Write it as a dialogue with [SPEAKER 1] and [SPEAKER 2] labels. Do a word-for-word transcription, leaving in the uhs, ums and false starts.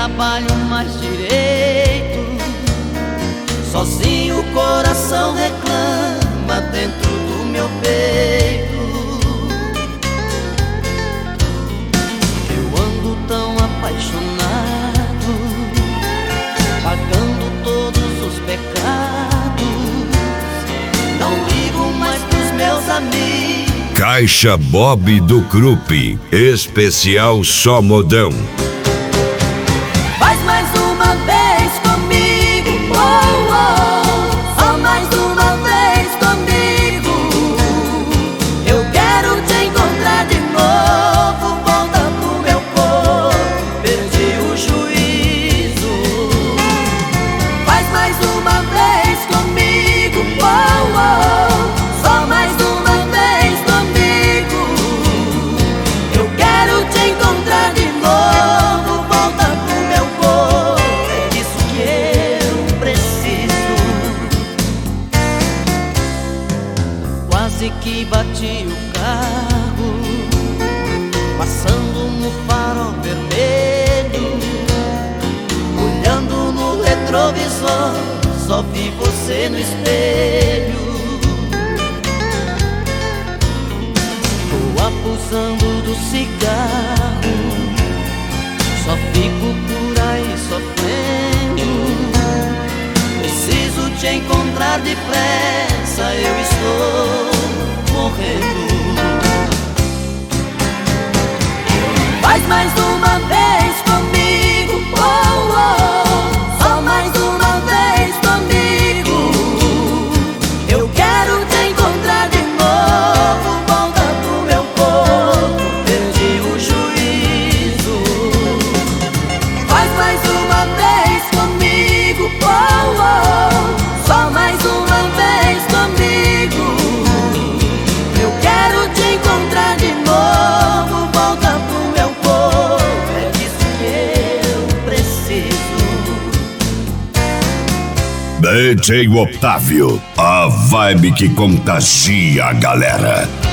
[SPEAKER 1] trabalho mais direito. Sozinho o coração reclama dentro do meu peito. Eu ando tão apaixonado, pagando todos os pecados. Não ligo mais pros meus amigos.
[SPEAKER 2] Caixa Bob do Krupp, especial só modão.
[SPEAKER 1] Faz mais uma vez comigo, oh, oh, só mais uma vez comigo. Eu quero te encontrar de novo, volta pro meu corpo, perdi o juízo. Faz mais uma vez comigo, oh, oh, só mais uma vez comigo. Eu quero te encontrar de novo, volta pro meu corpo, é isso que eu preciso. Quase que bati o carro, passando no farol vermelho. Olhando no retrovisor, só vi você no espelho. Tô abusando do cigarro, só fico por aí sofrendo. Preciso te encontrar depressa, eu estou morrendo. Faz mais uma vez comigo, oh, oh, só mais uma vez comigo. Eu quero te encontrar de novo, volta pro meu corpo, perdi o juízo. Faz mais uma vez comigo, oh, oh, só mais uma vez comigo. Eu quero te encontrar de novo, volta pro meu corpo, é isso que eu preciso.
[SPEAKER 2] D J Otávio, a vibe que contagia a galera.